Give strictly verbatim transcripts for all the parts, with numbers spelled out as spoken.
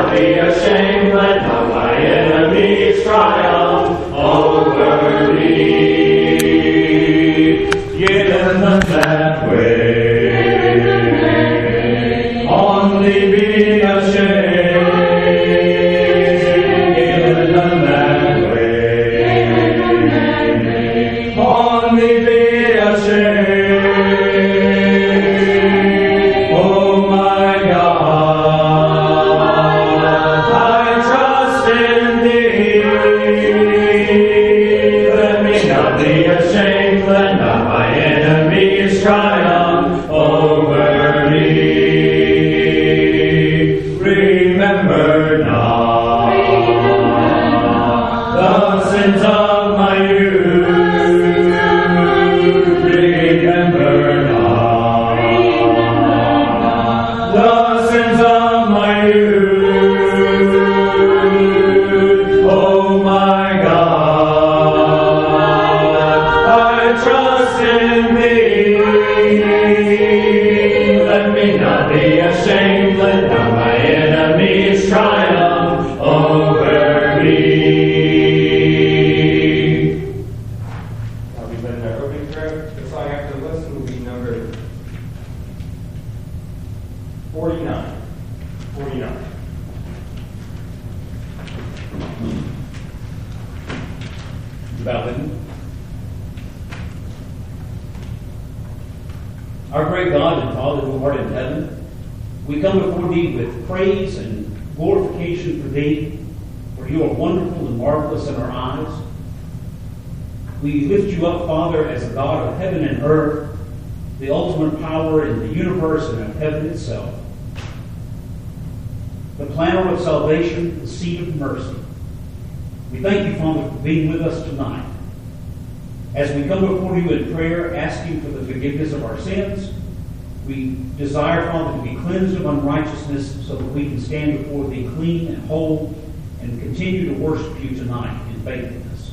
not be ashamed, let not my enemies triumph over me. Give them that way, only be ashamed. Give them that way, only be ashamed. Oh my God, I trust in Thee. Let me not be ashamed, let not my enemies triumph over me. Remember not the sins of my youth. Remember not the sins of my youth. Oh my God, I trust in Thee. Let me not be ashamed, let not my enemies triumph over me. I'll be led in our opening prayer. The song after the lesson will be number forty-nine. forty-nine. Bow with me. Our great God and Father who art in heaven, we come before Thee with praise and glorification for Thee, for You are wonderful and marvelous in our eyes. We lift You up, Father, as a God of heaven and earth, the ultimate power in the universe and of heaven itself, the planner of salvation, the seat of mercy. We thank You, Father, for being with us tonight. As we come before You in prayer, asking for the forgiveness of our sins, we desire, Father, to be cleansed of unrighteousness so that we can stand before Thee clean and whole and continue to worship You tonight in faithfulness.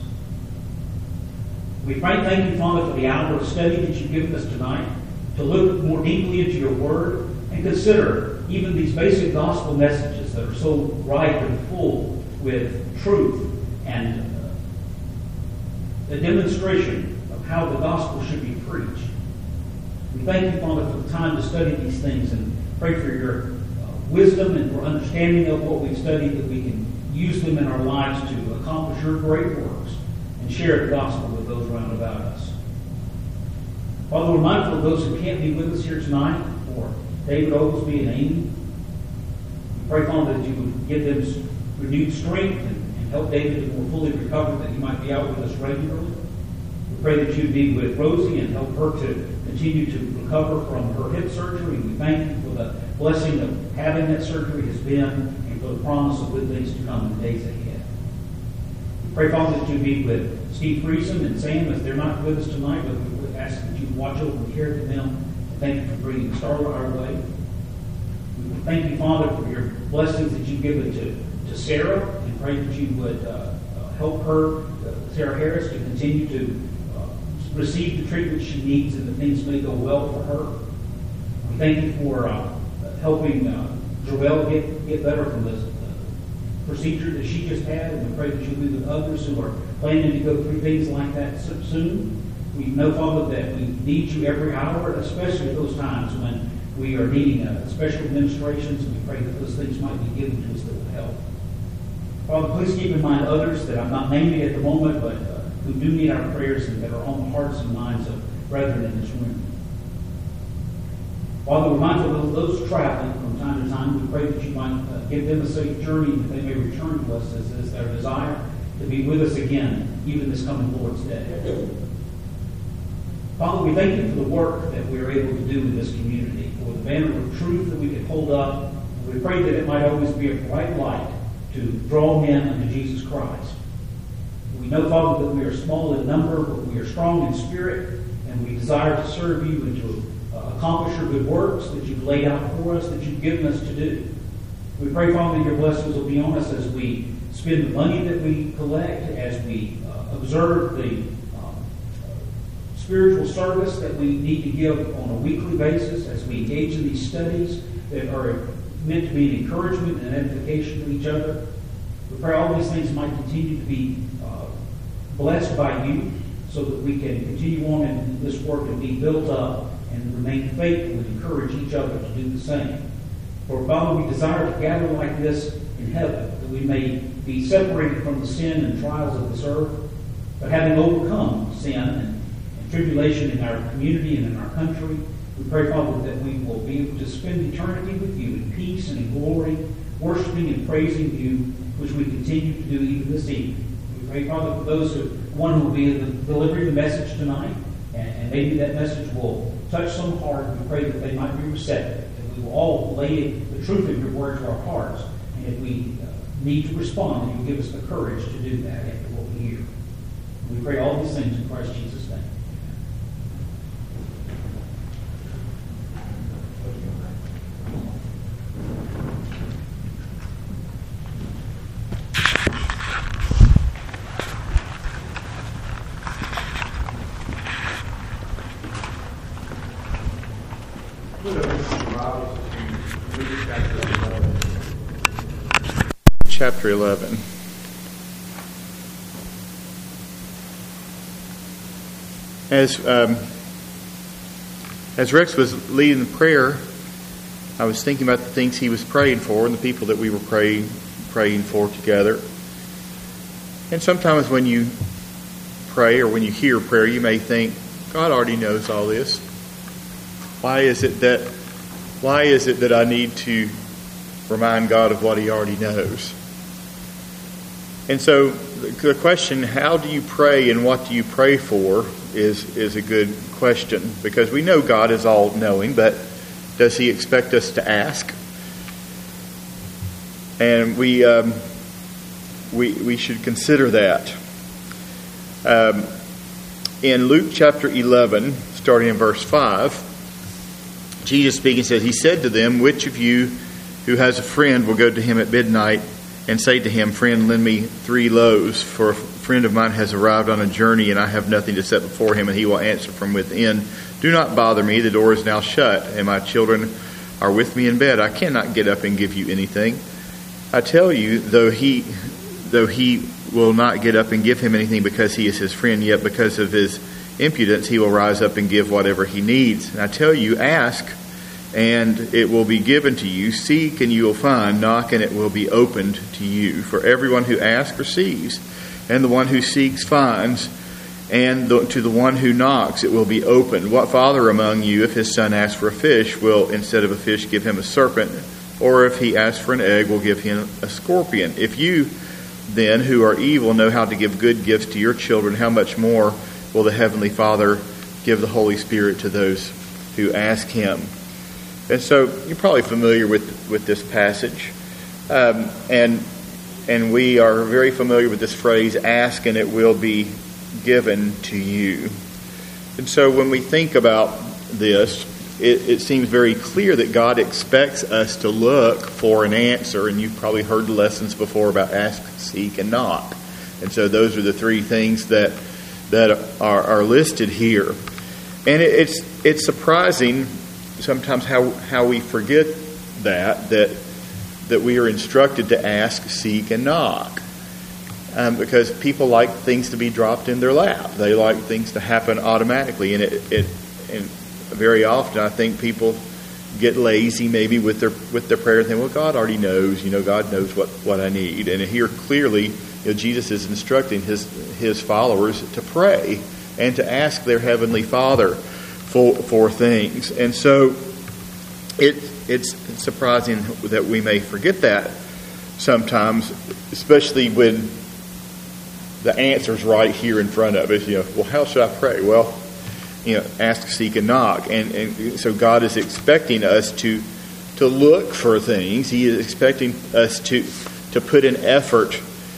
We pray, thank You, Father, for the hour of study that You've given us tonight, to look more deeply into Your Word and consider even these basic gospel messages that are so ripe and full with truth and a demonstration of how the gospel should be preached. We thank You, Father, for the time to study these things and pray for Your uh, wisdom and for understanding of what we've studied, that we can use them in our lives to accomplish Your great works and share the gospel with those round about us. Father, we're mindful of those who can't be with us here tonight, for David Oglesby and Amy. We pray, Father, that You would give them renewed strength and help David to more fully recover, that he might be out with us regularly. We pray that You be with Rosie and help her to continue to recover from her hip surgery. We thank You for the blessing of having that surgery has been and for the promise of good things to come in the days ahead. We pray, Father, that You be with Steve Friesen and Sam as they're not with us tonight, but we ask that You watch over and care for them. And thank You for bringing Starla our way. We thank You, Father, for Your blessings that You've given to, to Sarah, and pray that You would uh, uh, help her, uh, Sarah Harris, to continue to uh, receive the treatment she needs and that things may go well for her. We thank You for uh, helping uh, Joelle get, get better from this uh, procedure that she just had, and we pray that You'll be with others who are planning to go through things like that so soon. We know, Father, that we need You every hour, especially at those times when we are needing uh, special administrations, and we pray that those things might be given to us that will help. Father, please keep in mind others that I'm not naming at the moment, but uh, who do need our prayers and that are on the hearts and minds of brethren in this room. Father, we're mindful of those traveling from time to time. We pray that You might uh, give them a safe journey and that they may return to us as is their desire to be with us again, even this coming Lord's Day. Father, we thank You for the work that we are able to do in this community, for the banner of truth that we can hold up. We pray that it might always be a bright light to draw men unto Jesus Christ. We know, Father, that we are small in number, but we are strong in spirit, and we desire to serve You and to uh, accomplish Your good works that You've laid out for us, that You've given us to do. We pray, Father, that Your blessings will be on us as we spend the money that we collect, as we uh, observe the um, spiritual service that we need to give on a weekly basis, as we engage in these studies that are meant to be an encouragement and edification to each other. We pray all these things might continue to be uh, blessed by you, so that we can continue on in this work and be built up and remain faithful and encourage each other to do the same. For Father, we desire to gather like this in heaven, that we may be separated from the sin and trials of this earth, but having overcome sin and, and tribulation in our community and in our country, we pray, Father, that we will be able to spend eternity with you in peace and in glory, worshiping and praising you, which we continue to do even this evening. We pray, Father, for those who, one who will be delivering the message tonight, and, and maybe that message will touch some heart. We pray that they might be receptive, that we will all lay the truth of your word to our hearts, and if we uh, need to respond, that you give us the courage to do that after what we hear. We pray all these things in Christ Jesus' name. Chapter eleven. As um, as Rex was leading the prayer, I was thinking about the things he was praying for and the people that we were praying praying for together. And sometimes when you pray or when you hear prayer, you may think, God already knows all this. Why is it that why is it that I need to remind God of what He already knows? And so the question, how do you pray and what do you pray for, is, is a good question. Because we know God is all-knowing, but does He expect us to ask? And we um, we we should consider that. Um, in Luke chapter eleven, starting in verse five, Jesus speaking says, He said to them, which of you who has a friend will go to him at midnight and say to him, Friend, lend me three loaves, for a friend of mine has arrived on a journey, and I have nothing to set before him. And he will answer from within, Do not bother me, the door is now shut, and my children are with me in bed. I cannot get up and give you anything. I tell you, though he though he will not get up and give him anything because he is his friend, yet because of his impudence he will rise up and give whatever he needs. And I tell you, ask, and it will be given to you. Seek, and you will find. Knock, and it will be opened to you. For everyone who asks receives, and the one who seeks finds, and the, to the one who knocks it will be opened. What father among you, if his son asks for a fish, will instead of a fish give him a serpent? Or if he asks for an egg, will give him a scorpion? If you then, who are evil, know how to give good gifts to your children, how much more will the Heavenly Father give the Holy Spirit to those who ask Him? And so you're probably familiar with, with this passage. Um, and and we are very familiar with this phrase, ask and it will be given to you. And so when we think about this, it, it seems very clear that God expects us to look for an answer. And you've probably heard the lessons before about ask, seek, and knock. And so those are the three things that that are, are listed here. And it, it's it's surprising sometimes how, how we forget that, that that we are instructed to ask, seek, and knock. Um, because people like things to be dropped in their lap. They like things to happen automatically. And it, it and very often I think people get lazy maybe with their with their prayer and think, well, God already knows, you know, God knows what, what I need. And here clearly, you know, Jesus is instructing his his followers to pray and to ask their Heavenly Father for for things. And so it it's surprising that we may forget that sometimes, especially when the answer's right here in front of us. You know, well, how should I pray? Well, you know, ask, seek, and knock. And, and so God is expecting us to to look for things. He is expecting us to to put an effort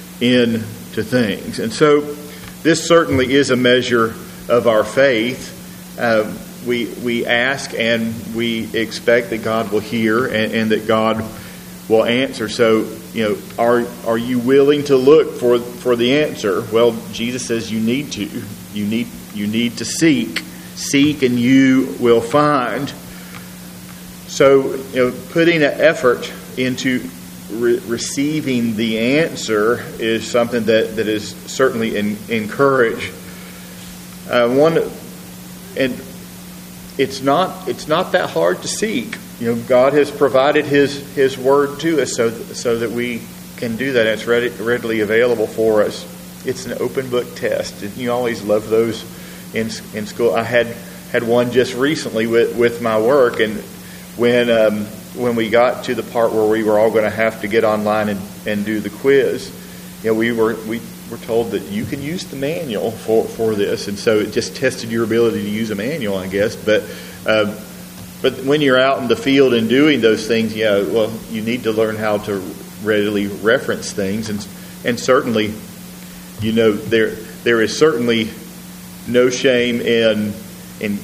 into things. And so this certainly is a measure of our faith. Uh, we we ask and we expect that God will hear and, and that God will answer. So, you know, are are you willing to look for for the answer? Well, Jesus says you need to. You need you need to seek. Seek and you will find. So, you know, putting an effort into re- receiving the answer is something that, that is certainly in, encouraged. Uh, one, and it's not it's not that hard to seek. You know, God has provided His His Word to us so so that we can do that. It's ready, readily available for us. It's an open book test. And you always love those in in school. I had had one just recently with, with my work, and when um, when we got to the part where we were all going to have to get online and, and do the quiz, you know, we were we were told that you can use the manual for, for this, and so it just tested your ability to use a manual, I guess. But um, but when you're out in the field and doing those things, yeah, well, you need to learn how to readily reference things, and and certainly, you know, there there is certainly no shame in in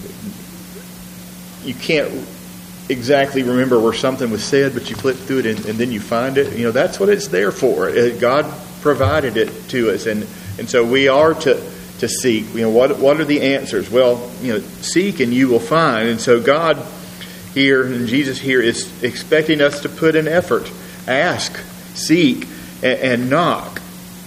you can't exactly remember where something was said, but you flip through it and, and then you find it. You know, that's what it's there for. God provided it to us, and and so we are to to seek. You know, what what are the answers? Well, you know, seek and you will find. And so God here and Jesus here is expecting us to put in effort, ask, seek, and, and knock.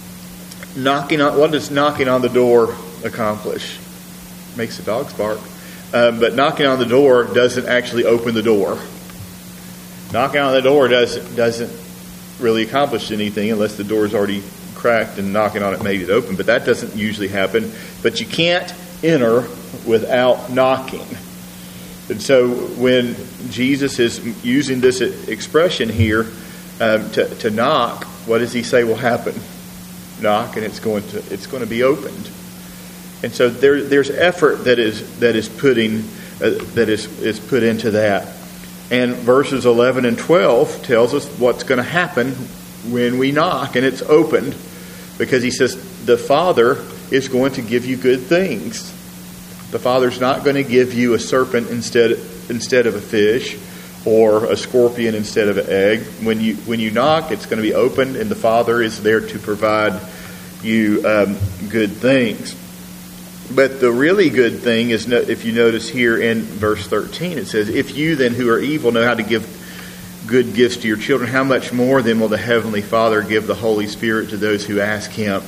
Knocking on what does knocking on the door accomplish? Makes the dogs bark. Um, but knocking on the door doesn't actually open the door. Knocking on the door doesn't doesn't really accomplish anything unless the door is already cracked and knocking on it made it open. But that doesn't usually happen. But you can't enter without knocking. And so when Jesus is using this expression here um, to, to knock, what does he say will happen? Knock, and it's going to it's going to be opened. And so there, there's effort that is that is putting uh, that is is put into that. And verses eleven and twelve tells us what's going to happen when we knock and it's opened, because he says the Father is going to give you good things. The Father's not going to give you a serpent instead instead of a fish, or a scorpion instead of an egg. When you when you knock, it's going to be opened, and the Father is there to provide you um, good things. But the really good thing is, if you notice here in verse thirteen, it says, "If you then who are evil know how to give good gifts to your children, how much more then will the Heavenly Father give the Holy Spirit to those who ask Him?"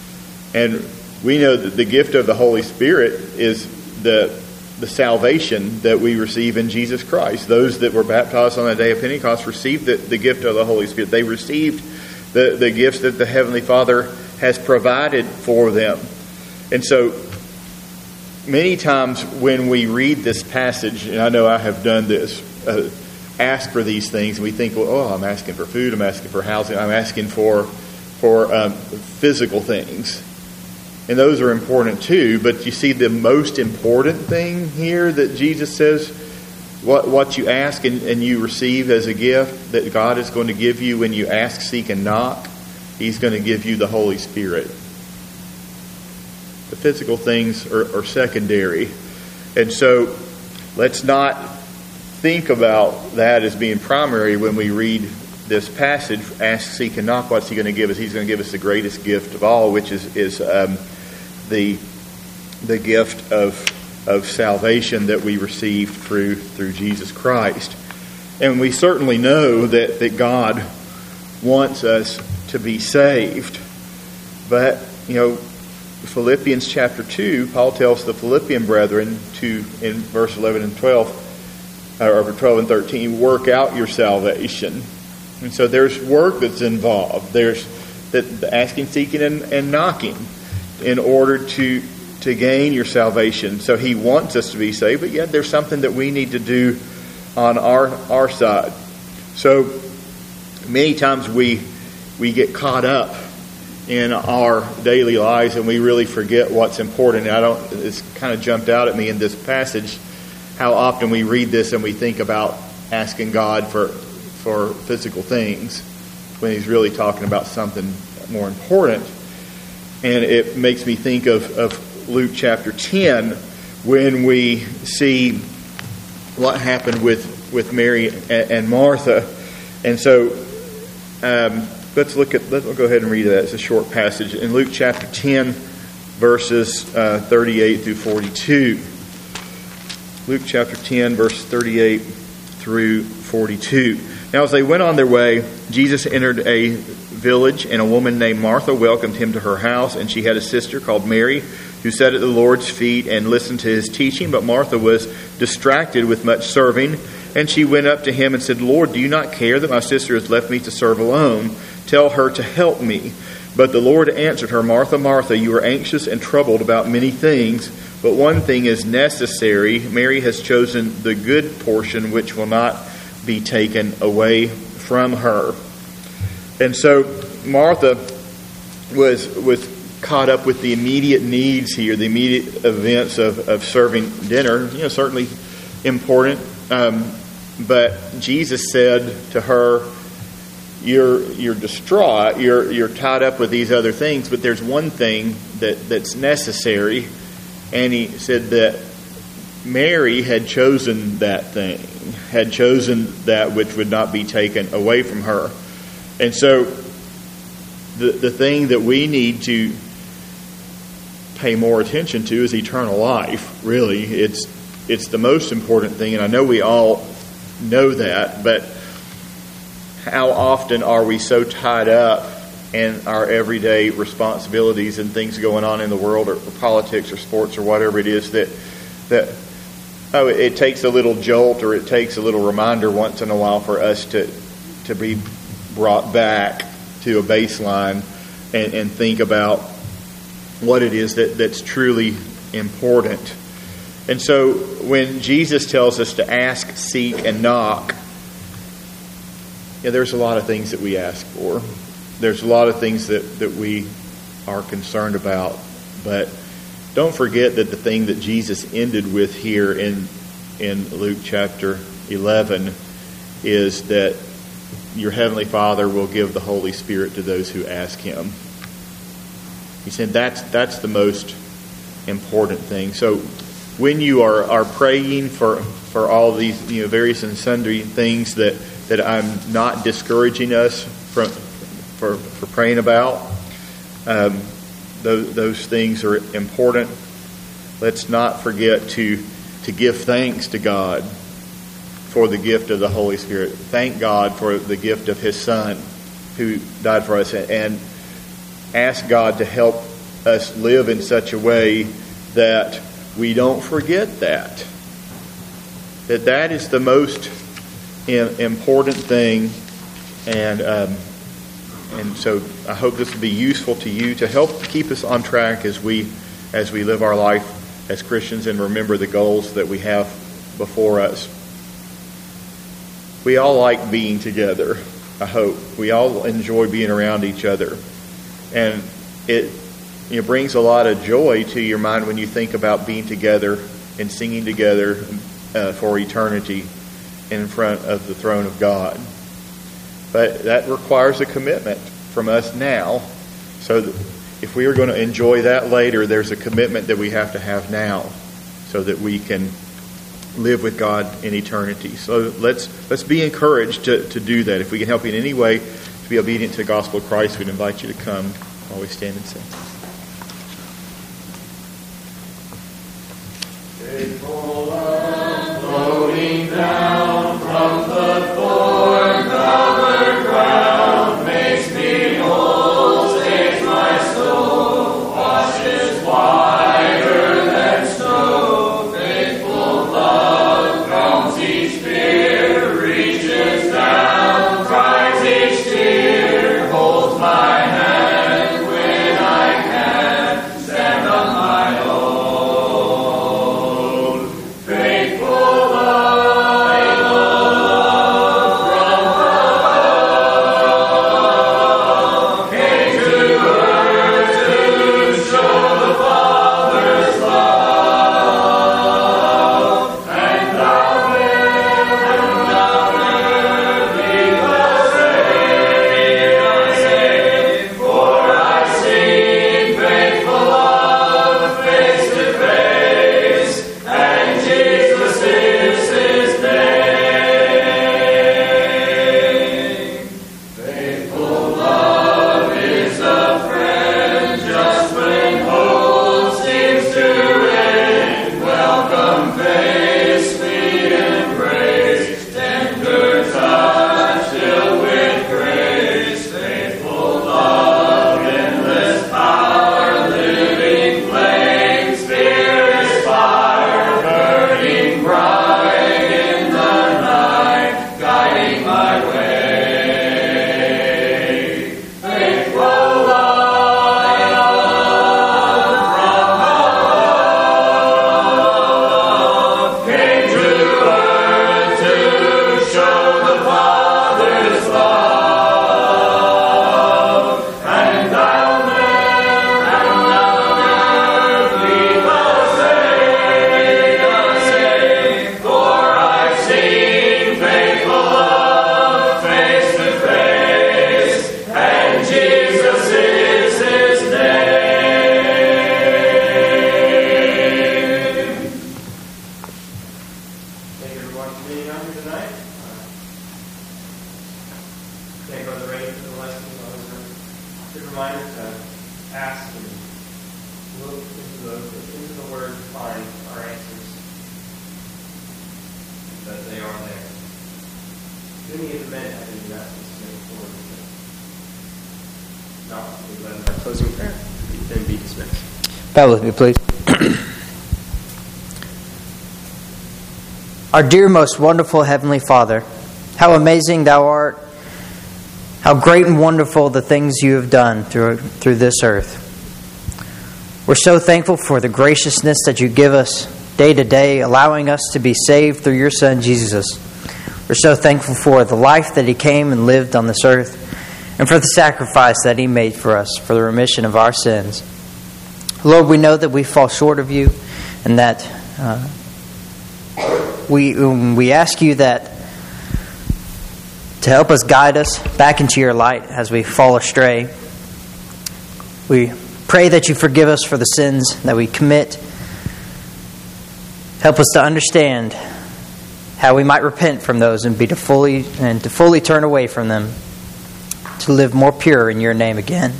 And we know that the gift of the Holy Spirit is the the salvation that we receive in Jesus Christ. Those that were baptized on the day of Pentecost received the, the gift of the Holy Spirit. They received the, the gifts that the Heavenly Father has provided for them. And so many times when we read this passage, and I know I have done this, uh, ask for these things, and we think, well, oh, I'm asking for food, I'm asking for housing, I'm asking for for um, physical things. And those are important too, but you see the most important thing here that Jesus says, what what you ask and, and you receive as a gift that God is going to give you when you ask, seek, and knock, He's going to give you the Holy Spirit. The physical things are, are secondary. And so let's not think about that as being primary when we read this passage. Ask, seek, and knock. What's He going to give us? He's going to give us the greatest gift of all, which is is um, the the gift of of salvation that we received through through Jesus Christ. And we certainly know that, that God wants us to be saved. But, you know, Philippians chapter two, Paul tells the Philippian brethren to, in verse eleven and twelve, or twelve and thirteen, work out your salvation. And so there's work that's involved. There's the asking, seeking, and, and knocking in order to to gain your salvation. So He wants us to be saved, but yet there's something that we need to do on our our side. So many times we we get caught up in our daily lives and we really forget what's important. And I don't. It's kind of jumped out at me in this passage how often we read this and we think about asking God for for physical things when He's really talking about something more important. And it makes me think of, of Luke chapter ten when we see what happened with, with Mary and, and Martha. And so um, let's look at, let's go ahead and read that. It's a short passage. In Luke chapter ten, verses uh, thirty-eight through forty-two. Luke chapter ten, verse thirty-eight through forty-two. Now as they went on their way, Jesus entered a village, and a woman named Martha welcomed him to her house, and she had a sister called Mary who sat at the Lord's feet and listened to his teaching. But Martha was distracted with much serving, and she went up to him and said, Lord, do you not care that my sister has left me to serve alone? Tell her to help me. But the Lord answered her, Martha, Martha, you are anxious and troubled about many things, but one thing is necessary. Mary has chosen the good portion, which will not be taken away from her. And so Martha was was caught up with the immediate needs here, the immediate events of, of serving dinner. You know, certainly important. Um, but Jesus said to her, You're you're distraught. You're you're tied up with these other things, but there's one thing that, that's necessary. And he said that Mary had chosen that thing, had chosen that which would not be taken away from her. And so the the thing that we need to pay more attention to is eternal life. Really, it's it's the most important thing, and I know we all know that, but how often are we so tied up in our everyday responsibilities and things going on in the world, or, or politics or sports or whatever it is, that that oh, it, it takes a little jolt, or it takes a little reminder once in a while for us to to be brought back to a baseline and, and think about what it is that, that's truly important. And so when Jesus tells us to ask, seek, and knock, yeah, there's a lot of things that we ask for. There's a lot of things that, that we are concerned about. But don't forget that the thing that Jesus ended with here in in Luke chapter eleven is that your Heavenly Father will give the Holy Spirit to those who ask Him. He said that's that's the most important thing. So when you are, are praying for, for all these, you know, various and sundry things that that I'm not discouraging us from for for praying about. Um, those, those things are important. Let's not forget to to give thanks to God for the gift of the Holy Spirit. Thank God for the gift of His Son who died for us, and ask God to help us live in such a way that we don't forget that. That that is the most important thing, and um, and so I hope this will be useful to you to help keep us on track as we as we live our life as Christians and remember the goals that we have before us. We all like being together, I hope. We all enjoy being around each other, and it it brings a lot of joy to your mind when you think about being together and singing together uh, for eternity in front of the throne of God. But that requires a commitment from us now. So that if we are going to enjoy that later, there's a commitment that we have to have now so that we can live with God in eternity. So let's let's be encouraged to, to do that. If we can help you in any way to be obedient to the gospel of Christ, we'd invite you to come while we stand and sing. Faithful love floating down from the thorn-covered ground makes me whole, saves my soul, washes whiter than snow. Faithful love calms each fear, reaches down, dries each tear, holds my hand when I can't stand on my own. Faithful love, faithful love. reminder to ask and look into the, into the Word to find our answers, that they are there. In the event I didn't ask us to move forward with it. Not to be led in our closing prayer, then be dismissed. Bow with me, please. Our dear, most wonderful Heavenly Father, how amazing Thou art, how great and wonderful the things You have done through, through this earth. We're so thankful for the graciousness that You give us day to day, allowing us to be saved through Your Son, Jesus. We're so thankful for the life that He came and lived on this earth, and for the sacrifice that He made for us, for the remission of our sins. Lord, we know that we fall short of You, and that uh, we we ask You that to help us guide us back into Your light as we fall astray. We pray that You forgive us for the sins that we commit. Help us to understand how we might repent from those and be to fully and to fully turn away from them, to live more pure in Your name again.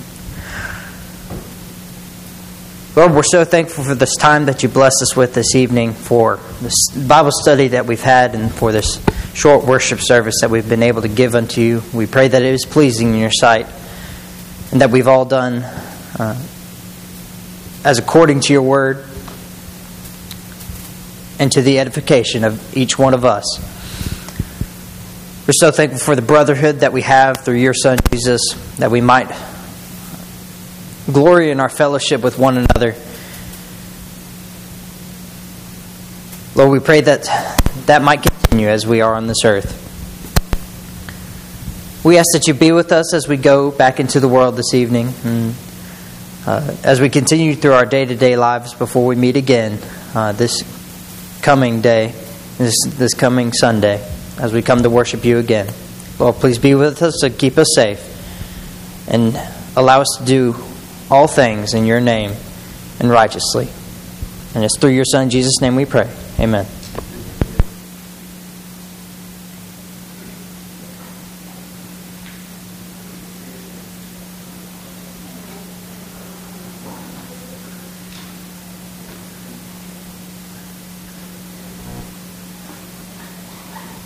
Lord, we're so thankful for this time that You blessed us with this evening, for this Bible study that we've had, and for this short worship service that we've been able to give unto You. We pray that it is pleasing in Your sight, and that we've all done uh, as according to Your word, and to the edification of each one of us. We're so thankful for the brotherhood that we have through Your Son, Jesus, that we might glory in our fellowship with one another. Lord, we pray that that might continue as we are on this earth. We ask that You be with us as we go back into the world this evening, and uh, as we continue through our day-to-day lives before we meet again uh, this coming day, this, this coming Sunday, as we come to worship You again. Lord, please be with us to keep us safe, and allow us to do all things in Your name and righteously. And it's through Your Son, Jesus' name, we pray. Amen.